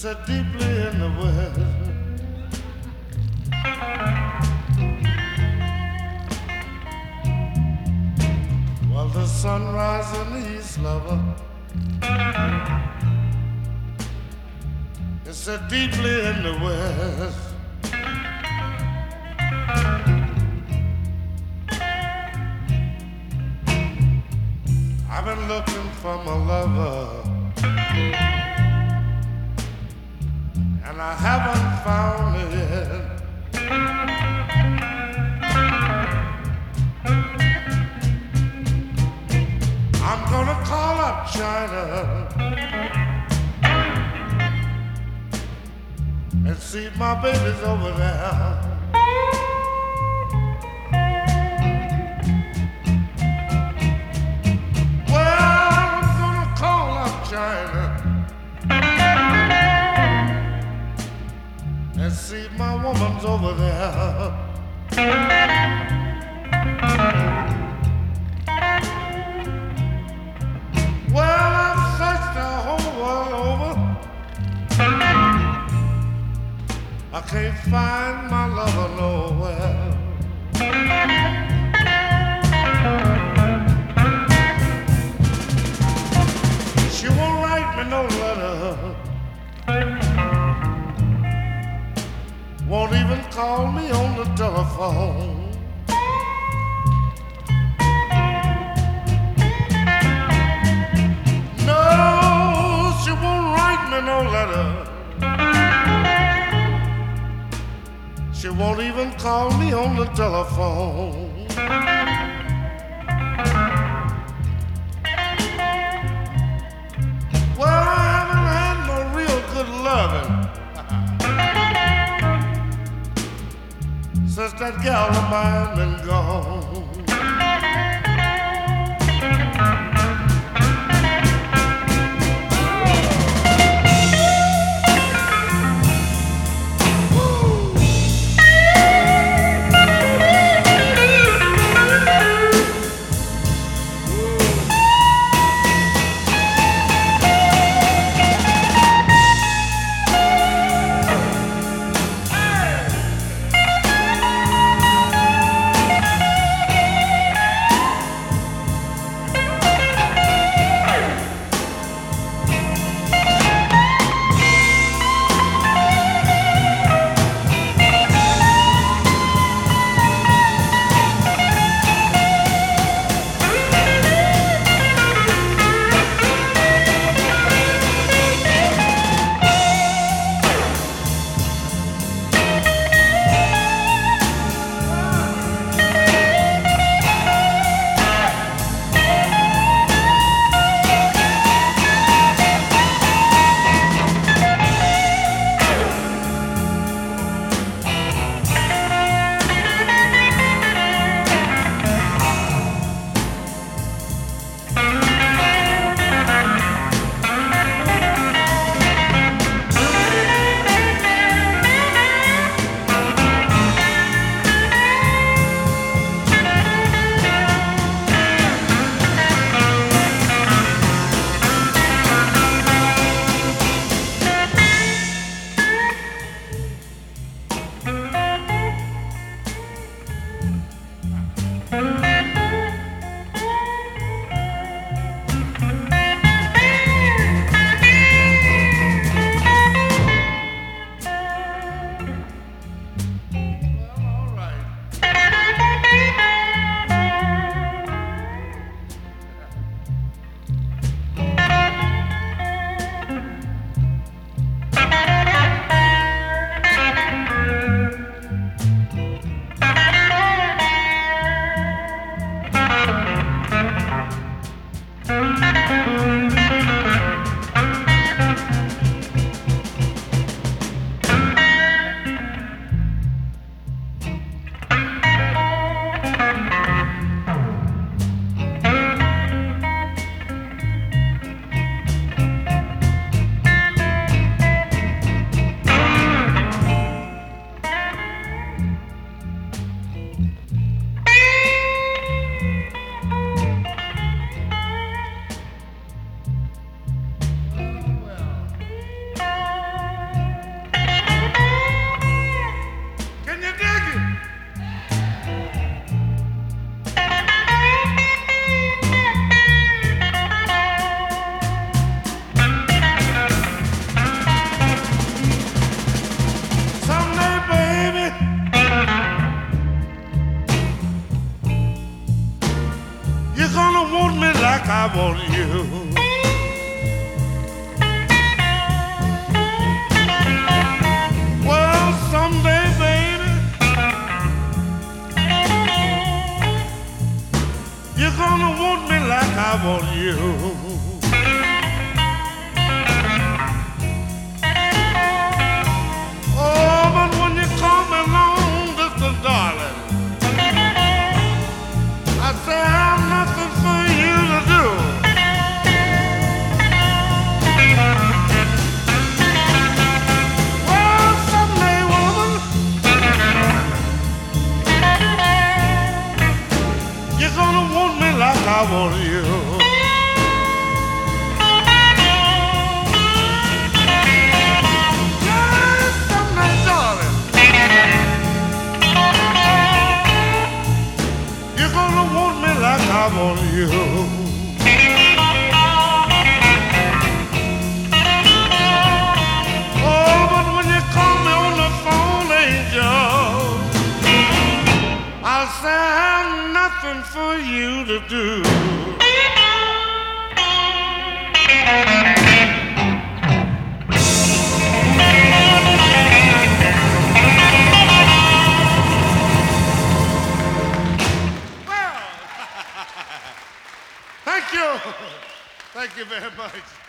so deeply in the west. While the sunrise in the east, lover, is so deeply in the west. I've been looking for my lover, and I haven't found it yet. I'm gonna call up China and see if my baby's over there. And see if my woman's over there. Well, I've searched the whole world over. I can't find my lover nowhere. She won't write me no letter, won't even call me on the telephone. No, she won't write me no letter. She won't even call me on the telephone. Well, I haven't had no real good loving since that gal of mine been gone. I want you. Well, someday, baby, you're gonna want me like I want you. Oh, but when you call me long distance, darling, I say I'm nothing for you to do. Well, someday, woman, you're gonna want me like I want you. Yes, someday, darling, you're gonna want me like I want you. Oh, but when you call me on the phone, angel, I'll say I have nothing for you to do. Well, thank you. Thank you very much.